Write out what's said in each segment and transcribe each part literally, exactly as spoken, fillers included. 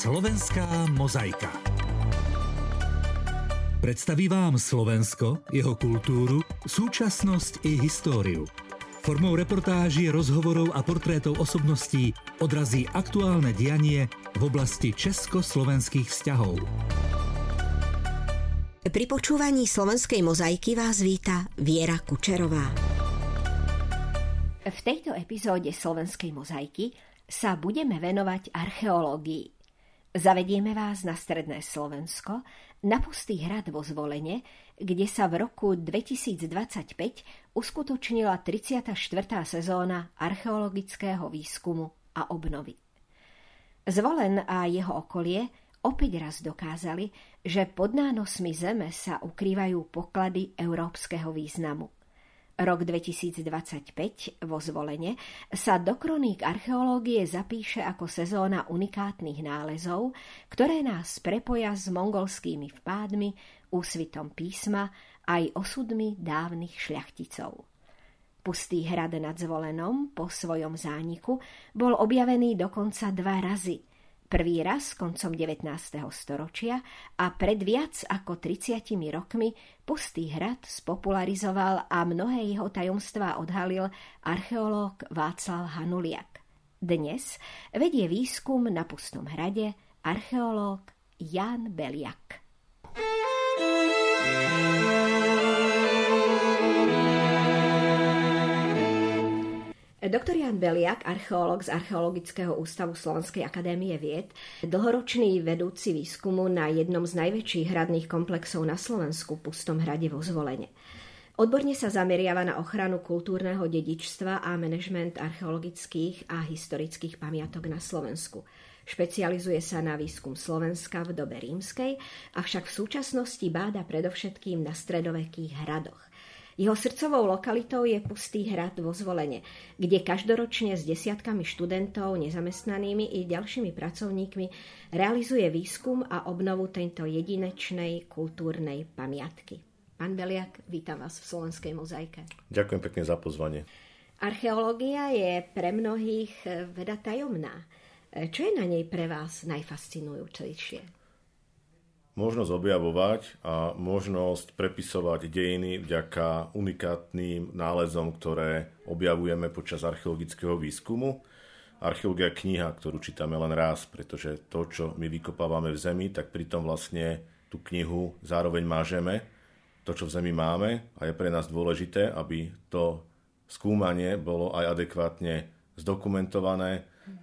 Slovenská mozaika. Predstaví vám Slovensko, jeho kultúru, súčasnosť i históriu. Formou reportáží, rozhovorov a portrétov osobností odrazí aktuálne dianie v oblasti československých vzťahov. Pri počúvaní Slovenskej mozaiky vás víta Viera Kučerová. V tejto epizóde Slovenskej mozaiky sa budeme venovať archeológii. Zavedieme vás na stredné Slovensko, na Pustý hrad vo Zvolene, kde sa v roku dvetisícdvadsaťpäť uskutočnila tridsiata štvrtá sezóna archeologického výskumu a obnovy. Zvolen a jeho okolie opäť raz dokázali, že pod nánosmi zeme sa ukrývajú poklady európskeho významu. Rok dvetisícdvadsaťpäť vo Zvolene sa do kroník archeológie zapíše ako sezóna unikátnych nálezov, ktoré nás prepoja s mongolskými vpádmi, úsvitom písma aj osudmi dávnych šľachticov. Pustý hrad nad Zvolenom po svojom zániku bol objavený dokonca dva razy. Prvý raz koncom devätnásteho storočia a pred viac ako tridsiatimi rokmi Pustý hrad spopularizoval a mnohé jeho tajomstvá odhalil archeológ Václav Hanuliak. Dnes vedie výskum na Pustom hrade archeológ Ján Beliak. Doktor Ján Beliak, archeológ z Archeologického ústavu Slovenskej akadémie vied, dlhoročný vedúci výskumu na jednom z najväčších hradných komplexov na Slovensku, Pustom hrade vo Zvolene. Odborne sa zameriava na ochranu kultúrneho dedičstva a manažment archeologických a historických pamiatok na Slovensku. Špecializuje sa na výskum Slovenska v dobe rímskej, avšak v súčasnosti báda predovšetkým na stredovekých hradoch. Jeho srdcovou lokalitou je Pustý hrad vo Zvolene, kde každoročne s desiatkami študentov, nezamestnanými i ďalšími pracovníkmi realizuje výskum a obnovu tejto jedinečnej kultúrnej pamiatky. Pán Beliak, vítam vás v Slovenskej mozaike. Ďakujem pekne za pozvanie. Archeológia je pre mnohých veda tajomná. Čo je na nej pre vás najfascinujúcejšie? Možnosť objavovať a možnosť prepisovať dejiny vďaka unikátnym nálezom, ktoré objavujeme počas archeologického výskumu. Archeológia je kniha, ktorú čítame len raz, pretože to, čo my vykopávame v zemi, tak pritom vlastne tú knihu zároveň mážeme, to, čo v zemi máme, a je pre nás dôležité, aby to skúmanie bolo aj adekvátne zdokumentované,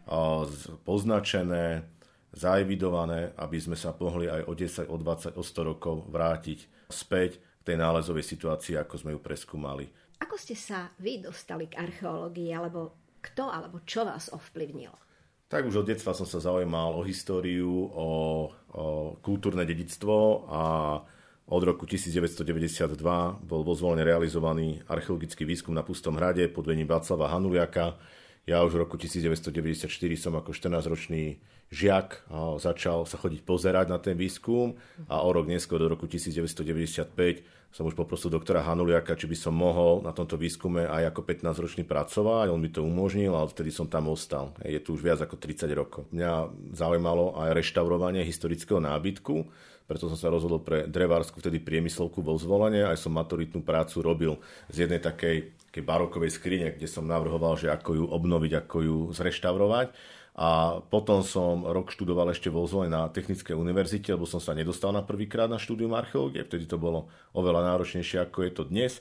poznačené, zaevidované, aby sme sa mohli aj o desať, o dvadsať, o sto rokov vrátiť späť k tej nálezovej situácii, ako sme ju preskúmali. Ako ste sa vy dostali k archeológii, alebo kto alebo čo vás ovplyvnilo? Tak už od detstva som sa zaujímal o históriu, o, o kultúrne dedičstvo a od roku devätnásťstodeväťdesiatdva bol vo Zvolene realizovaný archeologický výskum na Pustom hrade pod vedením Václava Hanuliaka. Ja už v roku devätnásťstodeväťdesiatštyri som ako štrnásťročný žiak začal sa chodiť pozerať na ten výskum a o rok neskôr do roku devätnásťstodeväťdesiatpäť som už poprosil doktora Hanuliaka, či by som mohol na tomto výskume aj ako pätnásťročný pracovať. On mi to umožnil a vtedy som tam ostal. Je tu už viac ako tridsať rokov. Mňa zaujímalo aj reštaurovanie historického nábytku, preto som sa rozhodol pre drevársku vtedy priemyslovku vo Zvolene. Aj som maturitnú prácu robil z jednej takej, takej barokovej skrine, kde som navrhoval, že ako ju obnoviť, ako ju zreštaurovať. A potom som rok študoval ešte vo Zvolene na Technickej univerzite, lebo som sa nedostal na prvýkrát na štúdium archeológie. Vtedy to bolo oveľa náročnejšie, ako je to dnes.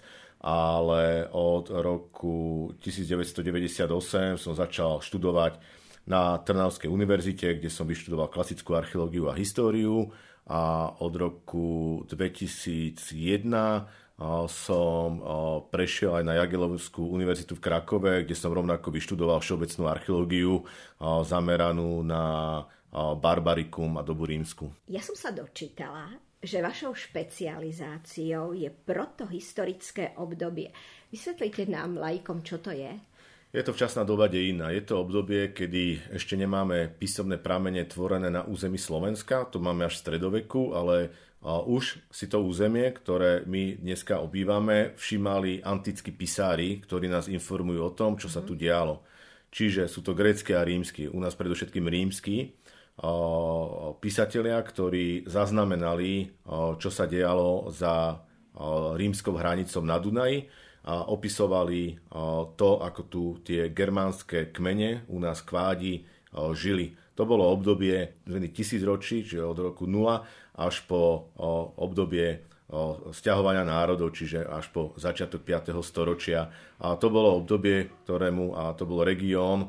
Ale od roku devätnásťstodeväťdesiatosem som začal študovať na Trnavskej univerzite, kde som vyštudoval klasickú archeológiu a históriu. A od roku dvetisícjeden som prešiel aj na Jagiellovskú univerzitu v Krakove, kde som rovnako vyštudoval všeobecnú archeológiu zameranú na barbarikum a dobu rímsku. Ja som sa dočítala, že vašou špecializáciou je protohistorické obdobie. Vysvetlite nám laikom, čo to je? Je to včasná doba dejín. Je to obdobie, kedy ešte nemáme písomné pramene tvorené na území Slovenska, to máme až v stredoveku, ale už si to územie, ktoré my dneska obývame, všímali antickí písári, ktorí nás informujú o tom, čo sa tu dialo. Čiže sú to grécky a rímsky. U nás predovšetkým rímsky, písatelia, ktorí zaznamenali, čo sa dialo za rímskou hranicou na Dunaji a opisovali to, ako tu tie germánske kmene u nás kvádi žili. To bolo obdobie tisícročí, čiže od roku nula až po obdobie sťahovania národov, čiže až po začiatok piateho storočia. A to bolo obdobie, ktorému, a to bol región,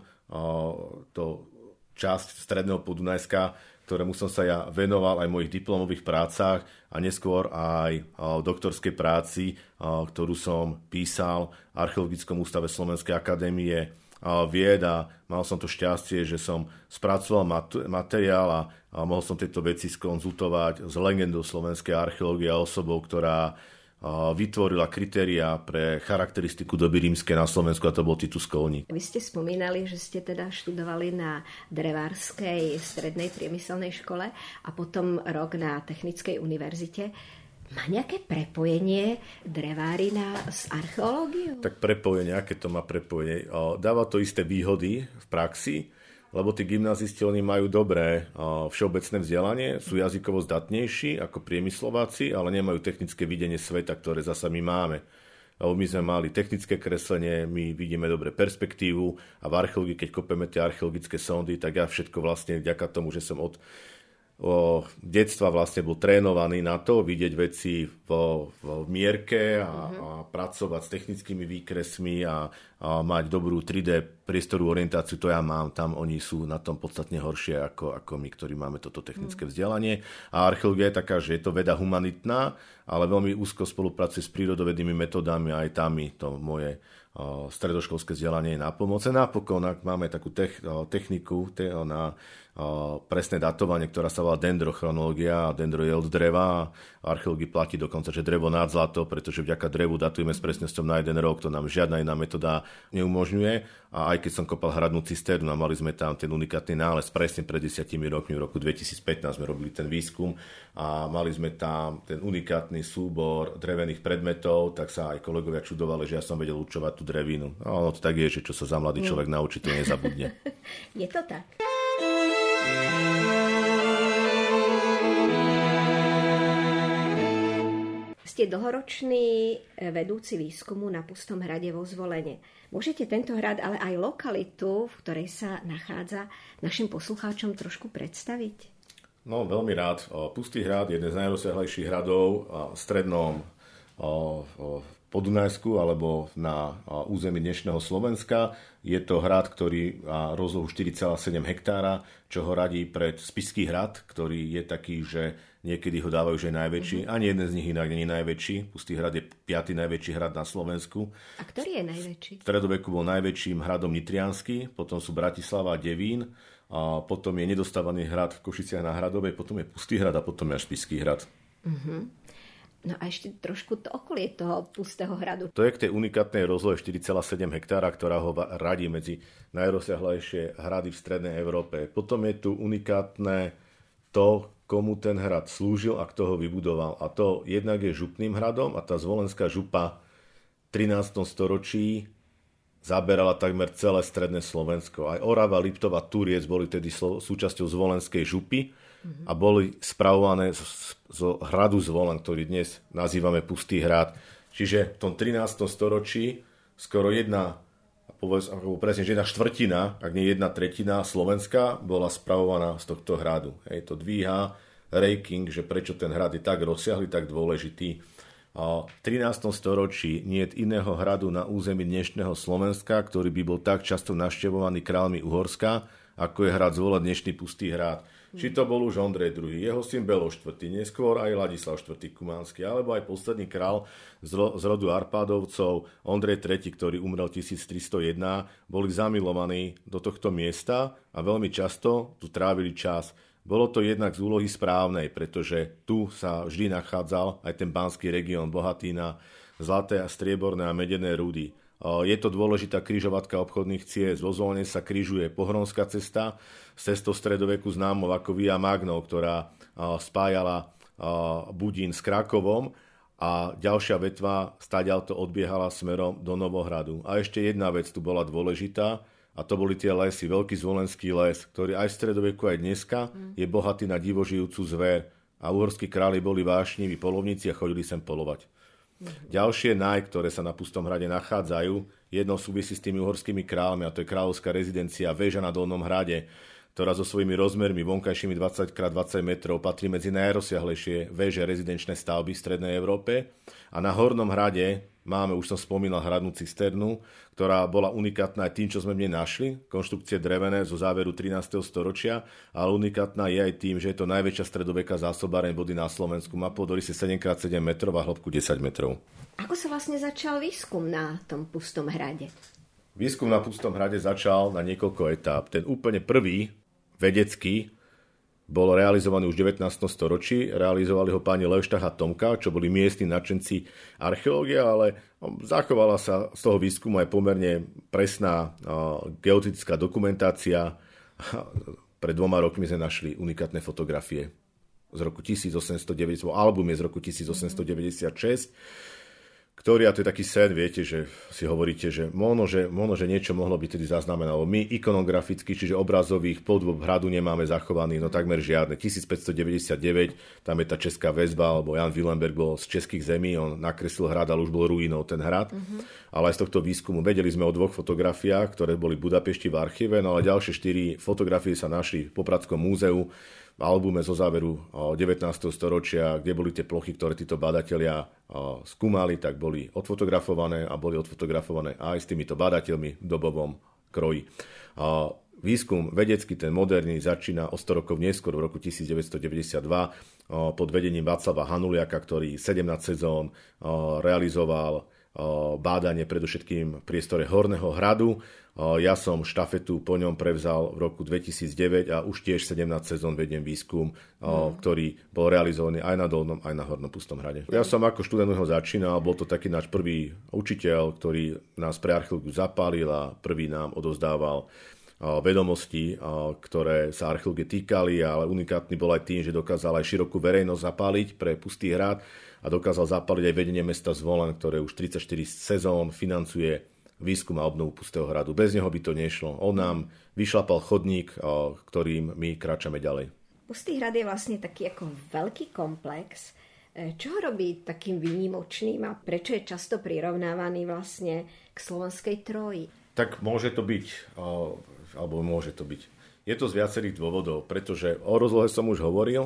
to časť stredného Podunajska, ktorému som sa ja venoval aj v mojich diplomových prácach a neskôr aj v doktorskej práci, ktorú som písal v Archeologickom ústave Slovenskej akadémie vied a mal som to šťastie, že som spracoval mat- materiál a, a mohol som tieto veci skonzultovať s legendou slovenskej archeológie a osobou, ktorá vytvorila kritériá pre charakteristiku doby rímskej na Slovensku a to bol Titus Kolník. Vy ste spomínali, že ste teda študovali na drevárskej strednej priemyselnej škole a potom rok na Technickej univerzite. Má nejaké prepojenie drevárina s archeológiou? Tak prepojenie, aké to má prepojenie? Dáva to isté výhody v praxi, lebo tí gymnázisti, oni majú dobré všeobecné vzdelanie, sú jazykovo zdatnejší ako priemyslováci, ale nemajú technické videnie sveta, ktoré zasa my máme. Lebo my sme mali technické kreslenie, my vidíme dobre perspektívu a v archeológii, keď kopeme tie archeologické sondy, tak ja všetko vlastne vďaka tomu, že som od o, detstva vlastne bol trénovaný na to, vidieť veci vo, vo mierke a, mm-hmm. a pracovať s technickými výkresmi a, a mať dobrú tri dé priestorovú orientáciu, to ja mám, tam oni sú na tom podstatne horšie ako, ako my, ktorí máme toto technické vzdelanie. A archeológia je taká, že je to veda humanitná, ale veľmi úzko spolupracuje s prírodovednými metodami a aj tam mi to moje o, stredoškolské vzdelanie je nápomocné. Napokon máme takú tech, o, techniku te, o, na o, presné datovanie, ktorá sa volá dendrochronológia a dendro je od dreva. Archeológii platí dokonca, že drevo nad zlato, pretože vďaka drevu datujeme s presnosťou na jeden rok, to nám žiadna iná metóda neumožňuje. A aj keď som kopal hradnú cisternu a mali sme tam ten unikátny nález presne pred desiatimi rokmi, v roku dvetisícpätnásť sme robili ten výskum a mali sme tam ten unikátny súbor drevených predmetov, tak sa aj kolegovia čudovali, že ja som vedel určovať tú drevinu. A ono to tak je, že čo sa za mladý človek naučí, to nezabudne. Je to tak. Ste dlhoročný vedúci výskumu na Pustom hrade vo Zvolene. Môžete tento hrad, ale aj lokalitu, v ktorej sa nachádza, našim poslucháčom trošku predstaviť? No, veľmi rád. Pustý hrad je jeden z najrozsiahlejších hradov v strednom Podunajsku alebo na území dnešného Slovenska. Je to hrad, ktorý má rozlohu štyri celé sedem hektára, čo ho radí pred Spišský hrad, ktorý je taký, že niekedy ho dávajú, že je najväčší. Mm-hmm. Ani jeden z nich inak nie je najväčší. Pustý hrad je piaty najväčší hrad na Slovensku. A ktorý je najväčší? V stredoveku bol najväčším hradom Nitriansky, potom sú Bratislava a Devín, a potom je nedostávaný hrad v Košiciach na Hradovej, potom je Pustý hrad a potom je až Spišský hrad. Mm-hmm. No a ešte trošku to okolie toho Pustého hradu. To je k tej unikátnej rozlohe štyri celé sedem hektára, ktorá ho radí medzi najrozsiahlejšie hrady v strednej Európe. Potom je tu unikátne to, komu ten hrad slúžil a kto ho vybudoval. A to jednak je župným hradom a tá Zvolenská župa v trinástom storočí zaberala takmer celé stredné Slovensko. Aj Orava, Liptov a Turiec boli tedy súčasťou Zvolenskej župy a boli spravované zo hradu Zvolen, ktorý dnes nazývame Pustý hrad. Čiže v tom trinástom storočí skoro jedna, povedz, ako presne, že jedna štvrtina, ak nie jedna tretina Slovenska bola spravovaná z tohto hradu. Hej, to dvíha ranking, že prečo ten hrad je tak rozsiahly, tak dôležitý. A v trinástom storočí nie je iného hradu na území dnešného Slovenska, ktorý by bol tak často navštevovaný kráľmi Uhorska, ako je hrad Zvolen, dnešný Pustý hrad. Či to bol už Ondrej druhý, jeho syn Belo štvrtý, neskôr aj Ladislav štvrtý Kumánsky, alebo aj posledný král z rodu Arpádovcov, Ondrej tretí, ktorý umrel tisíctristojedna, boli zamilovaní do tohto miesta a veľmi často tu trávili čas. Bolo to jednak z úlohy správnej, pretože tu sa vždy nachádzal aj ten banský región bohatý na zlaté a strieborné a medené rudy. Je to dôležitá križovatka obchodných ciest. Vo Zvolene sa križuje Pohronská cesta s cestou stredoveku známou ako Via Magnov, ktorá spájala Budín s Krakovom a ďalšia vetva stadiaľto odbiehala smerom do Novohradu. A ešte jedna vec tu bola dôležitá A to boli tie lesy, veľký zvolenský les, ktorý aj v stredoveku, aj dneska mm. je bohatý na divožijúcu zver. A uhorskí králi boli vášniví polovníci a chodili sem polovať. Mm. Ďalšie naj, ktoré sa na Pustom hrade nachádzajú, jednou súvisí s tými uhorskými kráľmi, a to je kráľovská rezidencia Väža na Dolnom hrade, ktorá so svojimi rozmermi vonkajšími dvadsať krát dvadsať metrov patrí medzi najrozsiahlejšie väže rezidenčné stavby v strednej Európe. A na Hornom hrade máme, už som spomínal, hradnú cisternu, ktorá bola unikátna aj tým, čo sme v nej našli. Konštrukcie drevené zo záveru trinásteho storočia, ale unikátna je aj tým, že je to najväčšia stredoveká zásobáreň vody na Slovensku. Má pôdorys sedem krát sedem metrov a hĺbku desať metrov. Ako sa vlastne začal výskum na tom Pustom hrade? Výskum na Pustom hrade začal na niekoľko etáp. Ten úplne prvý, vedecký, bol realizovaný už v devätnástom storočí. Realizovali ho páni Leuštach a Tomka, čo boli miestni nadšenci archeológie, ale zachovala sa z toho výskumu aj pomerne presná geotická dokumentácia. Pred dvoma rokmi sme našli unikátne fotografie z roku tisícosemstodeväťdesiat, album je z roku tisícosemstodeväťdesiatšesť, ktorý, a to je taký sen, viete, že si hovoríte, že možno, že, možno, že niečo mohlo byť tedy zaznamenalo. My ikonograficky, čiže obrazových podôb hradu nemáme zachovaný, no takmer žiadne. tisícpäťstodeväťdesiatdeväť, tam je tá česká väzba, alebo Jan Willenberg bol z českých zemí, on nakreslil hrad, ale už bol ruinou ten hrad. Uh-huh. Ale aj z tohto výskumu vedeli sme o dvoch fotografiách, ktoré boli v Budapešti v archíve, no ale ďalšie štyri fotografie sa našli v Popradskom múzeu, v albume zo záveru devätnásteho storočia, kde boli tie plochy, ktoré títo badatelia skúmali, tak boli odfotografované a boli odfotografované aj s týmito badateľmi v dobovom kroji. Výskum vedecký, ten moderný, začína o sto rokov neskôr, v roku tisícdeväťstodeväťdesiatdva, pod vedením Václava Hanuliaka, ktorý sedemnásť sezón realizoval bádanie predovšetkým v priestore Horného hradu. Ja som štafetu po ňom prevzal v roku dvetisícdeväť a už tiež sedemnásť sezón vediem výskum, mm. ktorý bol realizovaný aj na Dolnom, aj na Hornom Pustom hrade. Ja som ako študent ho začínal, bol to taký náš prvý učiteľ, ktorý nás pre archeológiu zapálil a prvý nám odovzdával vedomosti, ktoré sa archeológie týkali, ale unikátny bol aj tým, že dokázal aj širokú verejnosť zapáliť pre Pustý hrad a dokázal zapáliť aj vedenie mesta Zvolen, ktoré už tridsaťštyri sezón financuje výskum a obnovu Pustého hradu. Bez neho by to nešlo. On nám vyšlapal chodník, ktorým my kráčame ďalej. Pustý hrad je vlastne taký ako veľký komplex. Čo ho robí takým výnimočným a prečo je často prirovnávaný vlastne k slovenskej Tróji? Tak môže to byť, alebo môže to byť. Je to z viacerých dôvodov, pretože o rozlohe som už hovoril,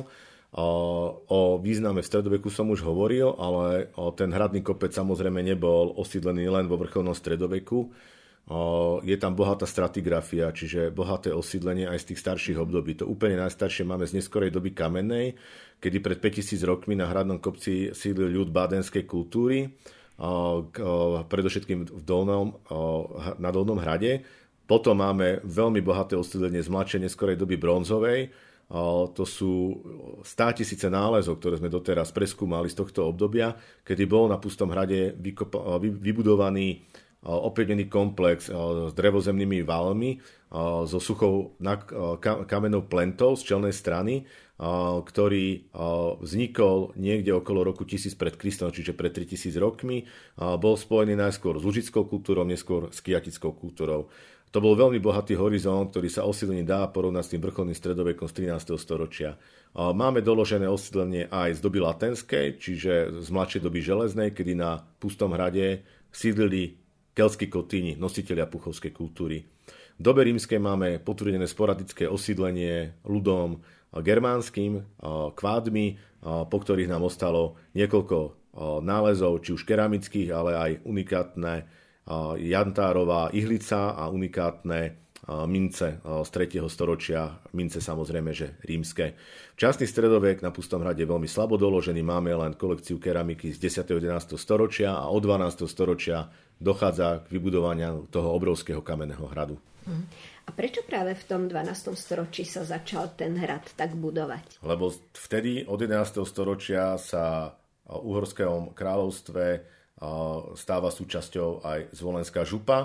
o význame v stredoveku som už hovoril, ale ten hradný kopec samozrejme nebol osídlený len vo vrcholnom stredoveku. Je tam bohatá stratigrafia, čiže bohaté osídlenie aj z tých starších období. To úplne najstaršie máme z neskorej doby kamennej, kedy pred päťtisíc rokmi na hradnom kopci sídlil ľud bádenskej kultúry, predovšetkým v Dolnom, na Dolnom hrade. Potom máme veľmi bohaté osídlenie z mladšej neskorej doby bronzovej. To sú státisíce nálezov, ktoré sme doteraz preskúmali z tohto obdobia, kedy bol na Pustom hrade vybudovaný opevnený komplex s drevozemnými valmi, so suchou kamennou plentou z čelnej strany, ktorý vznikol niekde okolo roku tisíc pred Kristom, čiže pred tritisíc rokmi. Bol spojený najskôr s lužickou kultúrou, neskôr s kiatickou kultúrou. To bol veľmi bohatý horizont, ktorý sa osídlenie dá porovnať s tým vrcholným stredovekom z trinásteho storočia. Máme doložené osídlenie aj z doby latenskej, čiže z mladšej doby železnej, kedy na Pustom hrade sídlili keľtskí Kotíni, nositelia puchovskej kultúry. V dobe rímskej máme potvrdené sporadické osídlenie ľudom germánskym, kvádmi, po ktorých nám ostalo niekoľko nálezov, či už keramických, ale aj unikátne jantárová ihlica a unikátne mince z tretieho storočia, mince samozrejme, že rímske. Včasný stredovek na Pustom hrade je veľmi slabo doložený, máme len kolekciu keramiky z desiateho jedenásteho storočia a od dvanásteho storočia dochádza k vybudovaniu toho obrovského kamenného hradu. A prečo práve v tom dvanástom storočí sa začal ten hrad tak budovať? Lebo vtedy od jedenásteho storočia sa v Uhorskom kráľovstve stáva súčasťou aj Zvolenská župa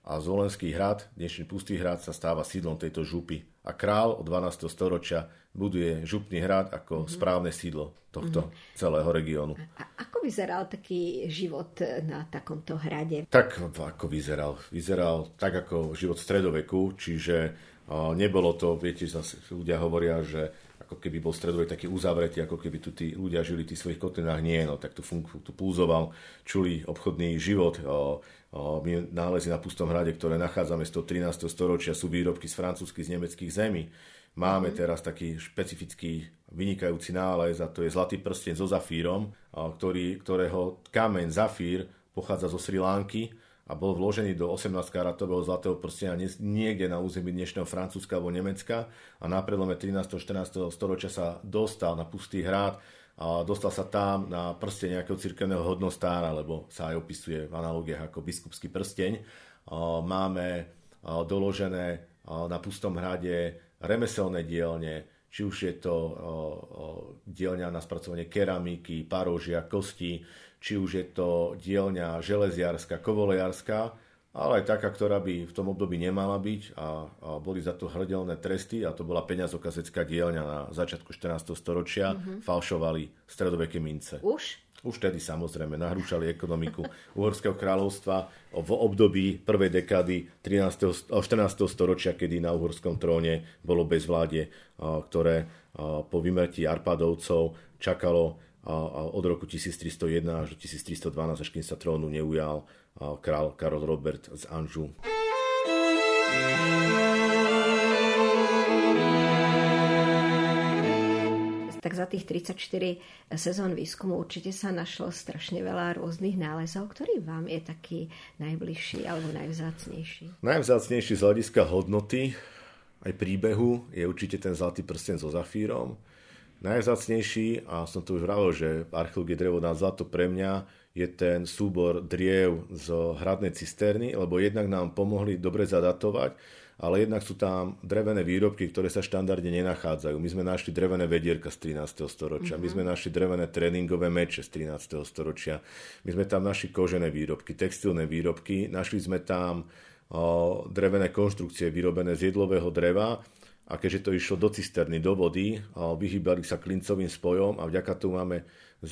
a Zvolenský hrad, dnešný Pustý hrad, sa stáva sídlom tejto župy. A král od dvanásteho storočia buduje župný hrad ako mm-hmm. správne sídlo tohto mm-hmm. celého regiónu. A ako vyzeral taký život na takomto hrade? Tak ako vyzeral? Vyzeral tak ako život v stredoveku, čiže uh, nebolo to, viete, zase ľudia hovoria, že ako keby bol stredovek taký uzavretý, ako keby tu tí ľudia žili v tých svojich kotlinách. Nie, no tak tu, fun- tu púzoval čulý obchodný život. O, o, my nálezy na Pustom hrade, ktoré nachádzame z toho trinásteho storočia, sú výrobky z francúzskych, z nemeckých zemí. Máme mm. teraz taký špecifický vynikajúci nález a to je zlatý prsteň so zafírom, ktorý, ktorého kameň zafír pochádza zo Sri Lanky a bol vložený do osemnásťkaratového zlatého prstenia niekde na území dnešného Francúzska alebo Nemecka a na prelome trinásteho a štrnásteho storočia sa dostal na Pustý hrad a dostal sa tam na prsteň nejakého cirkevného hodnostára, lebo sa aj opisuje v analogiách ako biskupský prsteň. Máme doložené na Pustom hrade remeselné dielne, či už je to dielňa na spracovanie keramiky, paróžia, kostí, či už je to dielňa železiarska, kovolejarská, ale aj taká, ktorá by v tom období nemala byť a, a boli za to hrdelné tresty a to bola peňazokazecká dielňa na začiatku štrnásteho storočia, mm-hmm. falšovali stredoveké mince. Už? Už tedy samozrejme nahrúčali ekonomiku Uhorského kráľovstva v období prvej dekády štrnásteho storočia, kedy na uhorskom tróne bolo bezvládie, ktoré po vymrtí Arpadovcov čakalo od roku tisíctristojeden až do tisíctristodvanásť, až kým sa trónu neujal král Karol Robert z Anžu. Tak za tých tridsaťštyri sezón výskumu určite sa našlo strašne veľa rôznych nálezov. Ktorý vám je taký najbližší alebo najvzácnejší? Najvzácnejší z hľadiska hodnoty aj príbehu je určite ten zlatý prsteň so zafírom. Najvzácnejší, a som to už vravil, že archeológie drevo na zlato pre mňa je ten súbor driev z hradnej cisterny, lebo jednak nám pomohli dobre zadatovať, ale jednak sú tam drevené výrobky, ktoré sa štandardne nenachádzajú. My sme našli drevené vedierka z trinásteho storočia, mm-hmm. my sme našli drevené tréningové meče z trinásteho storočia, my sme tam našli kožené výrobky, textilné výrobky, našli sme tam o, drevené konštrukcie vyrobené z jedlového dreva. A keďže to išlo do cisterny, do vody, vyhýbali sa klincovým spojom a vďaka tomu máme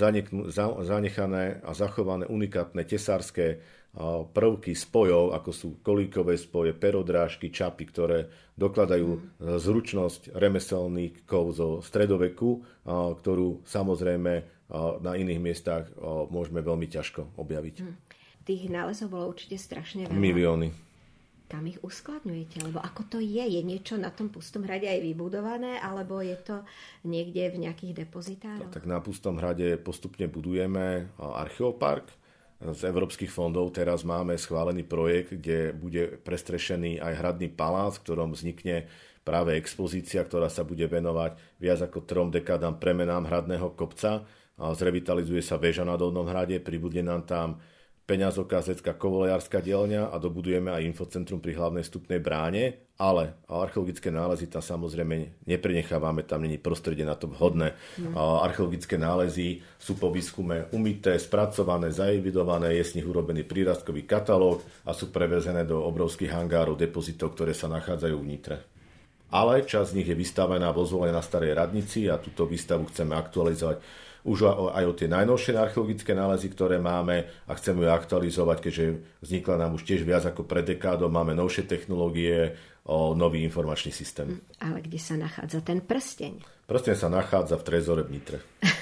zanechané a zachované unikátne tesárske prvky spojov, ako sú kolíkové spoje, perodrážky, čapy, ktoré dokladajú zručnosť remeselníkov zo stredoveku, ktorú samozrejme na iných miestach môžeme veľmi ťažko objaviť. Tých nálezov bolo určite strašne veľa. Milióny. Kam ich uskladňujete? Lebo ako to je? Je niečo na tom Pustom hrade aj vybudované? Alebo je to niekde v nejakých depozitároch? Tak na Pustom hrade postupne budujeme archeopark. Z európskych fondov teraz máme schválený projekt, kde bude prestrešený aj hradný palác, v ktorom vznikne práve expozícia, ktorá sa bude venovať viac ako trom dekádám premenám hradného kopca. Zrevitalizuje sa väža na Dolnom hrade, pribude nám tam peňazokazecká kovolejárska dielňa a dobudujeme aj infocentrum pri hlavnej vstupnej bráne, ale archeologické nálezy tam samozrejme neprenechávame, tam není prostredie na to vhodné. Mm. Archeologické nálezy sú po výskume umyté, spracované, zaevidované, je z nich urobený prírastkový katalóg a sú prevezené do obrovských hangárov, depozitov, ktoré sa nachádzajú v Nitre. Ale časť z nich je vystavená vo Zvolene na Starej radnici a túto výstavu chceme aktualizovať už aj o tie najnovšie archeologické nálezy, ktoré máme a chceme ju aktualizovať, keďže vznikla nám už tiež viac ako pred dekádou, máme novšie technológie, o nový informačný systém. Ale kde sa nachádza ten prsteň? Prsteň sa nachádza v trezore v Nitre.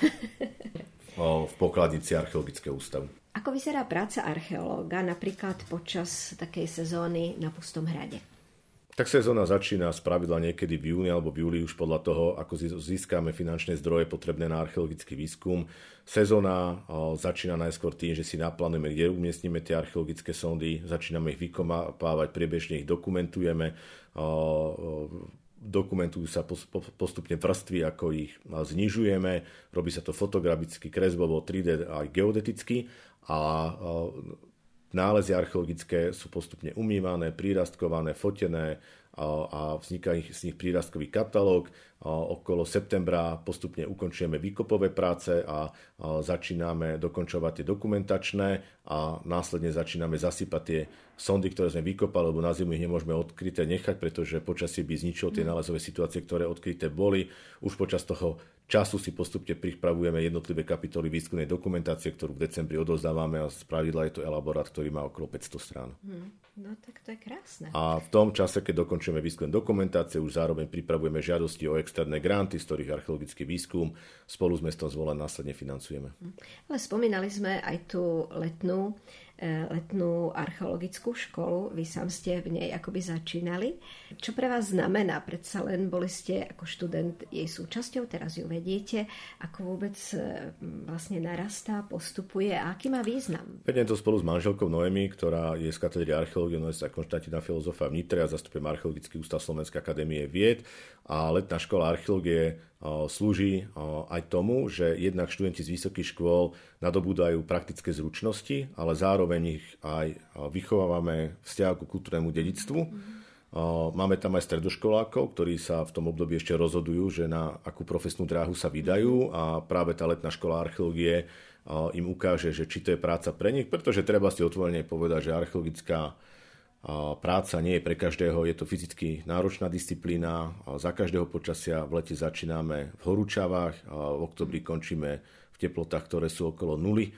o, v pokladnici Archeologického ústavu. Ako vyzerá práca archeológa napríklad počas takej sezóny na Pustom hrade? Tak sezóna začína spravidla niekedy v júni alebo v júli už podľa toho, ako získame finančné zdroje potrebné na archeologický výskum. Sezóna o, začína najskôr tým, že si naplánujeme, kde umiestnime tie archeologické sondy, začíname ich vykopávať, priebežne ich dokumentujeme, o, o, dokumentujú sa postupne vrstvy, ako ich znižujeme, robí sa to fotograficky, kresbovo, tri dé aj geodeticky a o, nálezy archeologické sú postupne umývané, prírastkované, fotené a vzniká z nich prírastkový katalóg. Okolo septembra postupne ukončujeme výkopové práce a začíname dokončovať tie dokumentačné a následne začíname zasypať tie sondy, ktoré sme vykopali, lebo na zimu ich nemôžeme odkryté nechať, pretože počasie by zničilo tie nálezové situácie, ktoré odkryté boli. Už počas toho času si postupne pripravujeme jednotlivé kapitoly výskumnej dokumentácie, ktorú v decembri odovzdávame a spravidla je to elaborát, ktorý má okolo päťsto strán. Hmm. No tak to je krásne. A v tom čase, keď dokončíme výskum dokumentácie, už zároveň pripravujeme žiadosti o externé granty, z ktorých archeologický výskum spolu s mestom Zvolen následne financujeme. Ale spomínali sme aj tú letnú, letnú archeologickú školu. Vy sám ste v nej akoby začínali. Čo pre vás znamená? Predsa len boli ste ako študent jej súčasťou, teraz ju vediete. Ako vôbec vlastne narastá, postupuje a aký má význam? Vediem to spolu s manželkou Noemi, ktorá je z katedry archeológie Univerzity Konštantína Filozofa v Nitre a zastupujem Archeologický ústav Slovenskej akadémie vied. A letná škola archeológie slúži aj tomu, že jednak študenti z vysokých škôl nadobúdajú praktické zručnosti, ale zároveň ich aj vychovávame vzťah ku kultúrnemu dedičstvu. Máme tam aj stredoškolákov, ktorí sa v tom období ešte rozhodujú, že na akú profesnú dráhu sa vydajú a práve tá letná škola archeológie im ukáže, že či to je práca pre nich, pretože treba si otvorene povedať, že archeologická práca nie je pre každého, je to fyzicky náročná disciplína. Za každého počasia v lete začíname v horúčavách, v októbri končíme v teplotách, ktoré sú okolo nuly.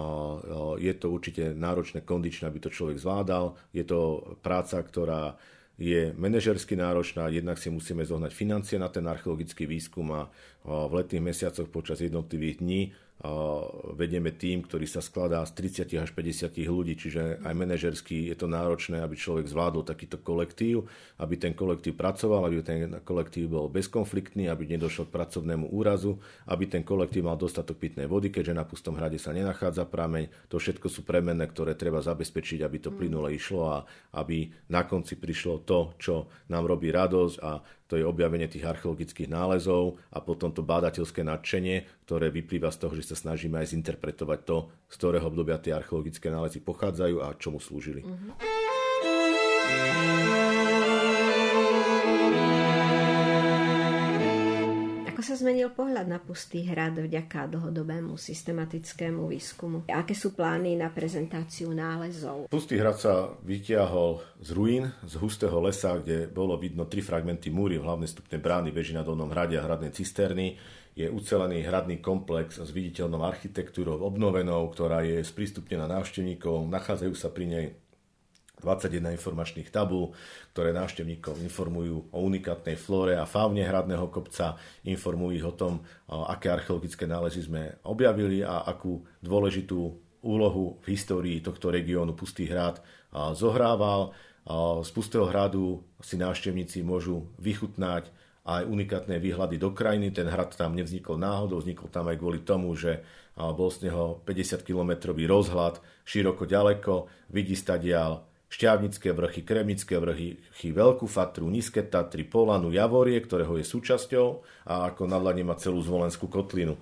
Je to určite náročné kondičné, aby to človek zvládal. Je to práca, ktorá je manažersky náročná, jednak si musíme zohnať financie na ten archeologický výskum a v letných mesiacoch počas jednotlivých dní vedieme tím, ktorý sa skladá z tridsať až päťdesiat ľudí, čiže aj manažersky je to náročné, aby človek zvládol takýto kolektív, aby ten kolektív pracoval, aby ten kolektív bol bezkonfliktný, aby nedošlo k pracovnému úrazu, aby ten kolektív mal dostatok pitnej vody, keďže na Pustom hrade sa nenachádza prameň. To všetko sú premenné, ktoré treba zabezpečiť, aby to plynule išlo a aby na konci prišlo to, čo nám robí radosť, a to je objavenie tých archeologických nálezov a potom to bádateľské nadšenie, ktoré vyplýva z toho, že sa snažíme aj zinterpretovať to, z ktorého obdobia tie archeologické nálezy pochádzajú a čomu slúžili. Mm-hmm. Ako sa zmenil pohľad na Pustý hrad vďaka dlhodobému systematickému výskumu? Aké sú plány na prezentáciu nálezov? Pustý hrad sa vytiahol z ruín, z hustého lesa, kde bolo vidno tri fragmenty múry, hlavné stupne brány, veži na Dolnom hrade a hradnej cisterny. Je ucelený hradný komplex s viditeľnou architektúrou obnovenou, ktorá je sprístupnená návštevníkov. Nachádzajú sa pri nej dvadsaťjeden informačných tabúl, ktoré návštevníkov informujú o unikátnej flóre a faune hradného kopca, informujú ich o tom, aké archeologické nálezy sme objavili a akú dôležitú úlohu v histórii tohto regiónu Pustý hrad zohrával. Z Pustého hradu si návštevníci môžu vychutnať aj unikátne výhľady do krajiny. Ten hrad tam nevznikol náhodou, vznikol tam aj kvôli tomu, že bol z neho päťdesiatkilometrový rozhľad, široko ďaleko, vidí stadiaľ Šťavnické vrchy, Kremnické vrchy, Veľkú Fatru, Nízke Tatry, Polanu, Javorie, ktorého je súčasťou, a ako nadľadne má celú Zvolenskú kotlinu.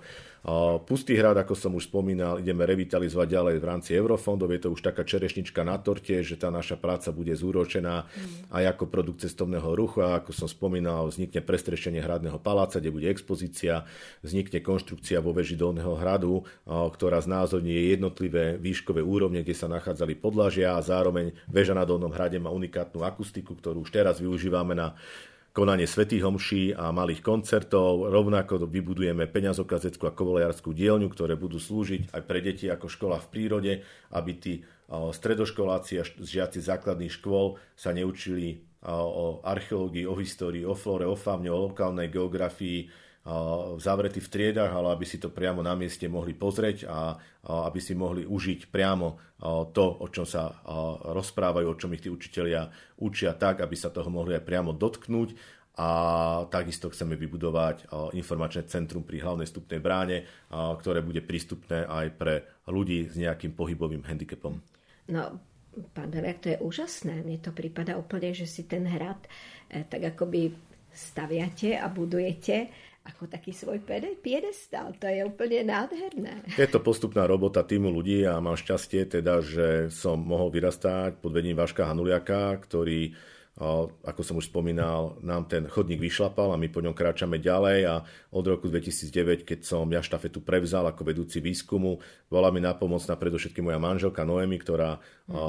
Pustý hrad, ako som už spomínal, ideme revitalizovať ďalej v rámci eurofondov. Je to už taká čerešnička na torte, že tá naša práca bude zúročená mm. aj ako produkt cestovného ruchu. A ako som spomínal, vznikne prestrešenie hradného paláca, kde bude expozícia, vznikne konštrukcia vo veži Dolného hradu, ktorá znázorní jednotlivé výškové úrovne, kde sa nachádzali podlažia, a zároveň veža na Dolnom hrade má unikátnu akustiku, ktorú už teraz využívame na konanie svätých homší a malých koncertov. Rovnako vybudujeme peňazokazeckú a kovaliarskú dielňu, ktoré budú slúžiť aj pre deti ako škola v prírode, aby tí stredoškoláci a žiaci základných škôl sa neučili o archeológii, o histórii, o flóre, o faune, o lokálnej geografii zavretí v triedách, ale aby si to priamo na mieste mohli pozrieť a aby si mohli užiť priamo to, o čom sa rozprávajú, o čom ich tí učitelia učia, tak, aby sa toho mohli aj priamo dotknúť. A takisto chceme vybudovať informačné centrum pri hlavnej vstupnej bráne, ktoré bude prístupné aj pre ľudí s nejakým pohybovým handicapom. No, pán Deliak, to je úžasné. Mne to prípada úplne, že si ten hrad tak akoby staviate a budujete ako taký svoj piedestál. To je úplne nádherné. Je to postupná robota týmu ľudí a mám šťastie teda, že som mohol vyrastať pod vedením Vaška Hanuliaka, ktorý, ako som už spomínal, nám ten chodník vyšlapal a my po ňom kráčame ďalej a od roku dvetisícdeväť, keď som ja štafetu prevzal ako vedúci výskumu, bola mi napomocná predovšetkým moja manželka Noemi, ktorá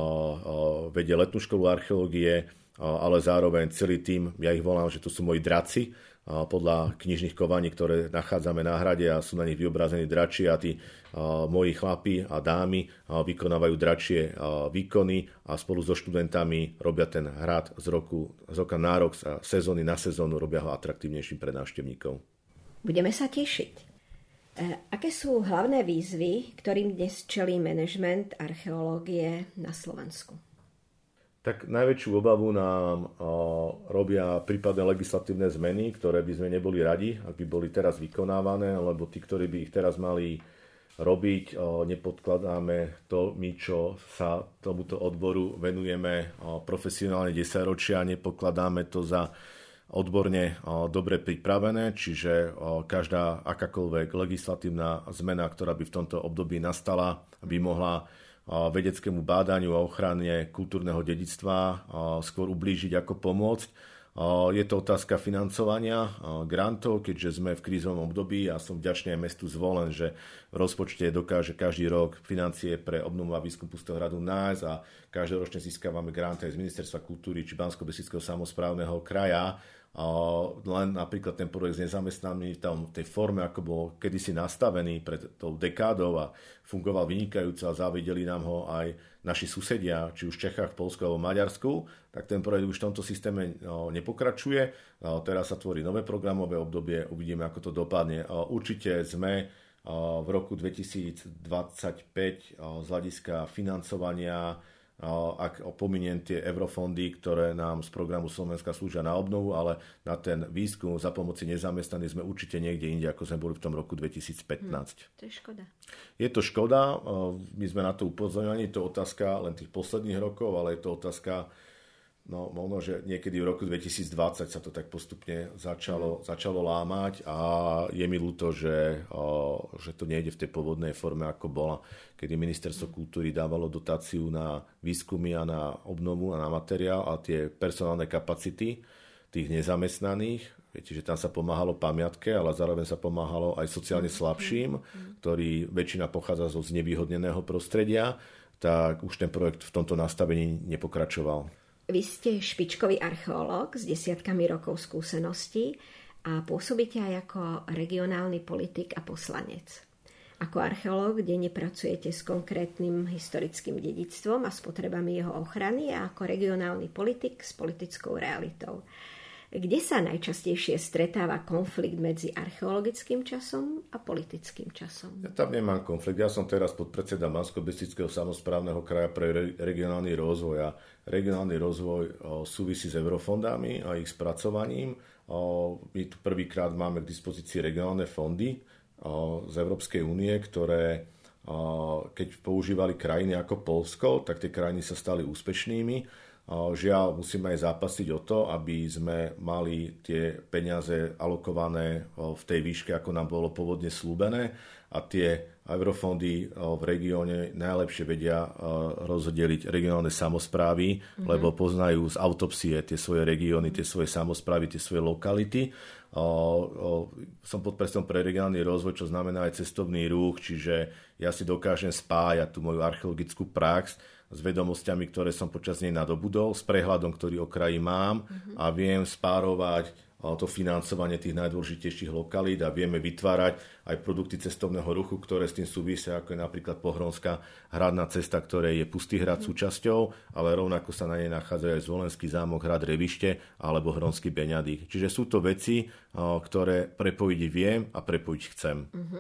mm. vedie letnú školu archeológie, ale zároveň celý tým, ja ich volám, že to sú moji draci, podľa knižných kovaní, ktoré nachádzame na hrade a sú na nich vyobrazení drači a tí a, moji chlapi a dámy a, vykonávajú dračie a, výkony a spolu so študentami robia ten hrad z roku z roka na rok, z sezóny na sezónu, robia ho atraktívnejším pre návštevníkov. Budeme sa tešiť. E, aké sú hlavné výzvy, ktorým dnes čelí manažment archeológie na Slovensku? Tak najväčšiu obavu nám o, robia prípadné legislatívne zmeny, ktoré by sme neboli radi, ak by boli teraz vykonávané, lebo tí, ktorí by ich teraz mali robiť, o, nepodkladáme to, my, čo sa tomuto odboru venujeme o, profesionálne desaťročia, nepodkladáme to za odborne o, dobre pripravené, čiže o, každá akákoľvek legislatívna zmena, ktorá by v tomto období nastala, by mohla vedeckému bádaniu a ochrane kultúrneho dedičstva skôr ublížiť ako pomôcť. Je to otázka financovania grantov, keďže sme v krízovom období a som vďačný aj mestu Zvolen, že v rozpočte dokáže každý rok financie pre obnovu a výskum Pustého hradu nájsť a každoročne získavame granty z Ministerstva kultúry či Banskobystrického samosprávneho kraja. Len napríklad ten projekt s nezamestnaní v tej forme, ako bol kedysi nastavený pred tou dekádou a fungoval vynikajúco a závideli nám ho aj naši susedia, či už v Čechách, Poľsku alebo Maďarsku, tak ten projekt už v tomto systéme nepokračuje. Teraz sa tvorí nové programové obdobie, uvidíme, ako to dopadne. Určite sme v roku dvetisícdvadsaťpäť z hľadiska financovania, ak opominiem tie eurofondy, ktoré nám z programu Slovenska slúžia na obnovu, ale na ten výskum za pomoci nezamestnaných sme určite niekde inde, ako sme boli v tom roku dvetisícpätnásť. Hmm, to je škoda. Je to škoda, my sme na to upozorňovaní, to je otázka len tých posledných rokov, ale je to otázka, no možno, že niekedy v roku dvetisícdvadsať sa to tak postupne začalo, hmm. začalo lámať a je mi ľúto, že, že to nejde v tej pôvodnej forme, ako bola, kedy Ministerstvo kultúry dávalo dotáciu na výskumy a na obnovu a na materiál a tie personálne kapacity tých nezamestnaných. Viete, že tam sa pomáhalo pamiatke, ale zároveň sa pomáhalo aj sociálne slabším, ktorí väčšina pochádza zo znevýhodneného prostredia, tak už ten projekt v tomto nastavení nepokračoval. Vy ste špičkový archeológ s desiatkami rokov skúseností a pôsobíte aj ako regionálny politik a poslanec. Ako archeológ denne pracujete s konkrétnym historickým dedičstvom a s potrebami jeho ochrany a ako regionálny politik s politickou realitou. Kde sa najčastejšie stretáva konflikt medzi archeologickým časom a politickým časom? Ja tam nemám konflikt. Ja som teraz podpredseda Banskobystrického samosprávneho kraja pre regionálny rozvoj a regionálny rozvoj o, súvisí s eurofondami a ich spracovaním. O, my tu prvýkrát máme k dispozícii regionálne fondy o, z Európskej únie, ktoré o, keď používali krajiny ako Poľsko, tak tie krajiny sa stali úspešnými. Žiaľ, musíme aj zápasiť o to, aby sme mali tie peniaze alokované v tej výške, ako nám bolo pôvodne slúbené a tie eurofondy v regióne najlepšie vedia rozdeliť regionálne samosprávy, mm-hmm. lebo poznajú z autopsie tie svoje regióny, tie svoje samosprávy, tie svoje lokality. Som podpredsedom pre regionálny rozvoj, čo znamená aj cestovný ruch, čiže ja si dokážem spájať tú moju archeologickú prax s vedomosťami, ktoré som počas nej nadobudol, s prehľadom, ktorý o kraji mám uh-huh. a viem spárovať to financovanie tých najdôležitejších lokalít a vieme vytvárať aj produkty cestovného ruchu, ktoré s tým súvisia, ako je napríklad Pohronská hradná cesta, ktoré je Pustý hrad uh-huh. súčasťou, ale rovnako sa na nej nachádzajú aj Zvolenský zámok, hrad Revište alebo Hronský Beňadík. Čiže sú to veci, ktoré prepojiť viem a prepojiť chcem. Uh-huh.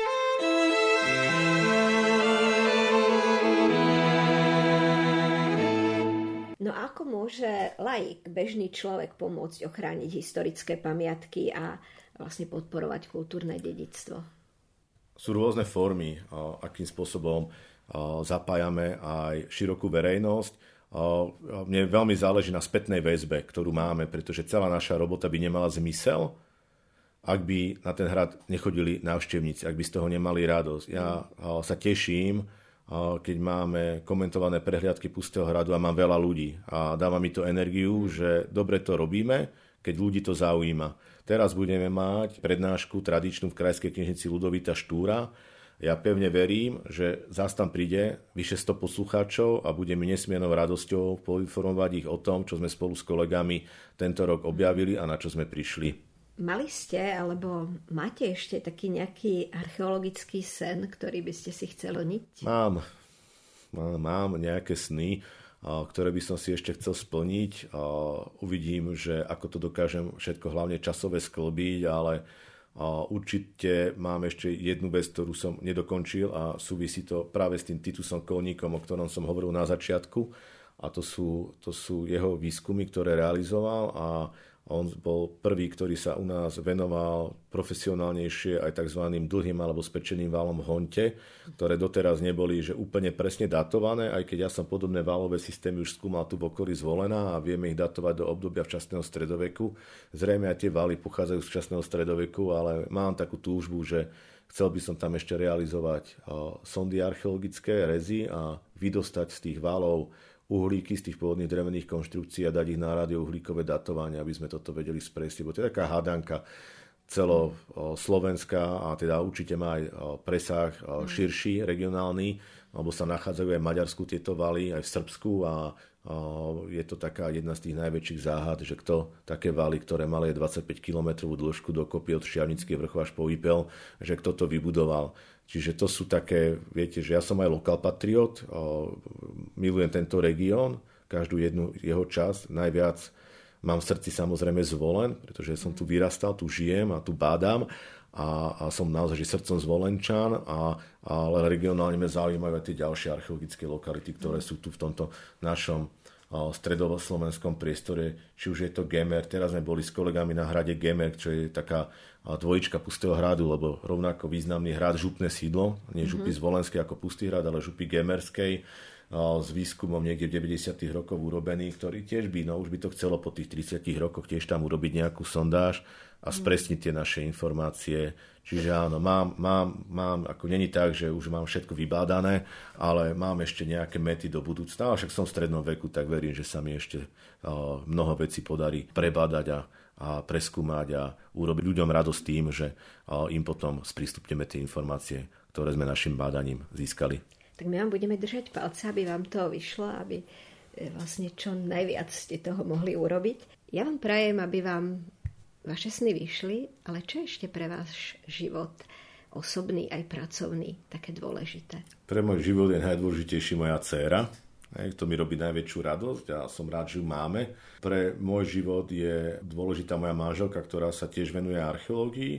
No a ako môže laik, bežný človek pomôcť ochrániť historické pamiatky a vlastne podporovať kultúrne dedičstvo? Sú rôzne formy, akým spôsobom zapájame aj širokú verejnosť. Mne veľmi záleží na spätnej väzbe, ktorú máme, pretože celá naša robota by nemala zmysel, ak by na ten hrad nechodili návštevníci, ak by z toho nemali radosť. Ja sa teším, keď máme komentované prehliadky Pustého hradu a mám veľa ľudí. A dáva mi to energiu, že dobre to robíme, keď ľudí to zaujíma. Teraz budeme mať prednášku tradičnú v Krajskej knižnici Ľudovita Štúra. Ja pevne verím, že zás tam príde vyše sto poslucháčov a bude mi nesmiernou radosťou poinformovať ich o tom, čo sme spolu s kolegami tento rok objavili a na čo sme prišli. Mali ste, alebo máte ešte taký nejaký archeologický sen, ktorý by ste si chceli niť? Mám, mám, mám nejaké sny, ktoré by som si ešte chcel splniť. Uvidím, že ako to dokážem všetko hlavne časové sklbiť, ale určite mám ešte jednu vec, ktorú som nedokončil a súvisí to práve s tým Titusom Kolníkom, o ktorom som hovoril na začiatku. A to sú, to sú jeho výskumy, ktoré realizoval a on bol prvý, ktorý sa u nás venoval profesionálnejšie aj tzv. Dlhým alebo spečeným valom v Honte, ktoré doteraz neboli že úplne presne datované, aj keď ja som podobné valové systémy už skúmal tu v okolí Zvolená a vieme ich datovať do obdobia včasného stredoveku. Zrejme aj tie valy pochádzajú z včasného stredoveku, ale mám takú túžbu, že chcel by som tam ešte realizovať sondy archeologické, rezy a vydostať z tých valov uhlíky z tých pôvodných drevených konštrukcií a dať ich na radiouhlíkové datovanie, aby sme toto vedeli spresniť. Bo to je taká hádanka celoslovenská a teda určite má aj presah širší, regionálny, lebo sa nachádzajú aj v Maďarsku tieto valy, aj v Srbsku a je to taká jedna z tých najväčších záhad, že kto také valy, ktoré mali dvadsaťpäť kilometrov dĺžku dokopy od Šiavnických vrchov až po Výpel, že kto to vybudoval. Čiže to sú také, viete, že ja som aj lokal patriot, milujem tento región, každú jednu jeho časť, najviac mám v srdci samozrejme Zvolen, pretože som tu vyrastal, tu žijem a tu bádam a, a som naozaj že srdcom Zvolenčan, a, ale regionálne ma zaujímajú aj tie ďalšie archeologické lokality, ktoré sú tu v tomto našom stredoslovenskom priestore, či už je to Gemer. Teraz sme boli s kolegami na hrade Gemer, čo je taká dvojička Pustého hradu, lebo rovnako významný hrad, župné sídlo, nie župy mm-hmm. Zvolenskej ako Pustý hrad, ale župy Gemerskej, s výskumom niekde v deväťdesiatych rokoch urobený, ktorý tiež by, no už by to chcelo po tých tridsiatich rokoch tiež tam urobiť nejakú sondáž a spresniť tie naše informácie. Čiže áno, mám, mám, mám ako není tak, že už mám všetko vybádané, ale mám ešte nejaké mety do budúcna, ale však som v strednom veku, tak verím, že sa mi ešte uh, mnoho vecí podarí prebádať a, a preskúmať a urobiť ľuďom radosť tým, že uh, im potom sprístupneme tie informácie, ktoré sme našim bádaním získali. Tak my vám budeme držať palce, aby vám to vyšlo, aby vlastne čo najviac ste toho mohli urobiť. Ja vám prajem, aby vám vaše sny vyšli, ale čo ešte pre váš život osobný aj pracovný také dôležité? Pre môj život je najdôležitejší moja dcéra. To mi robí najväčšiu radosť a som rád, že ju máme. Pre môj život je dôležitá moja manželka, ktorá sa tiež venuje archeológii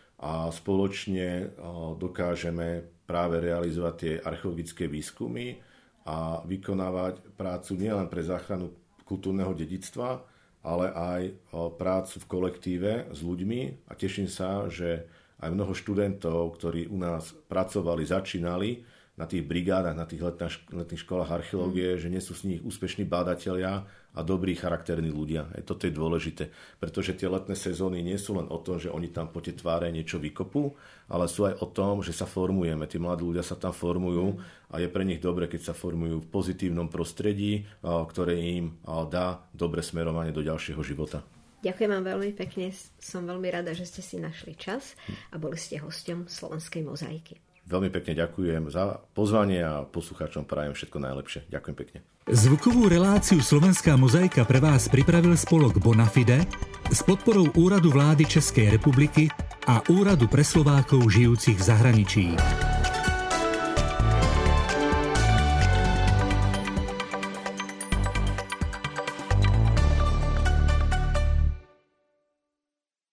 a spoločne dokážeme práve realizovať tie archeologické výskumy a vykonávať prácu nielen pre záchranu kultúrneho dedičstva, ale aj prácu v kolektíve s ľuďmi a teším sa, že aj mnoho študentov, ktorí u nás pracovali, začínali na tých brigádach, na tých letných školách archeológie, mm. že nie sú z nich úspešní bádatelia a dobrí charakterní ľudia. Aj toto je dôležité, pretože tie letné sezóny nie sú len o tom, že oni tam po tie tváre niečo vykopú, ale sú aj o tom, že sa formujeme. Tí mladí ľudia sa tam formujú a je pre nich dobre, keď sa formujú v pozitívnom prostredí, ktoré im dá dobre smerovanie do ďalšieho života. Ďakujem vám veľmi pekne. Som veľmi rada, že ste si našli čas a boli ste hosťom Slovenskej mozaiky. Veľmi pekne ďakujem za pozvanie a poslucháčom prajem všetko najlepšie. Ďakujem pekne. Zvukovú reláciu Slovenská mozaika pre vás pripravil spolok Bonafide s podporou Úradu vlády Českej republiky a Úradu pre Slovákov žijúcich v zahraničí.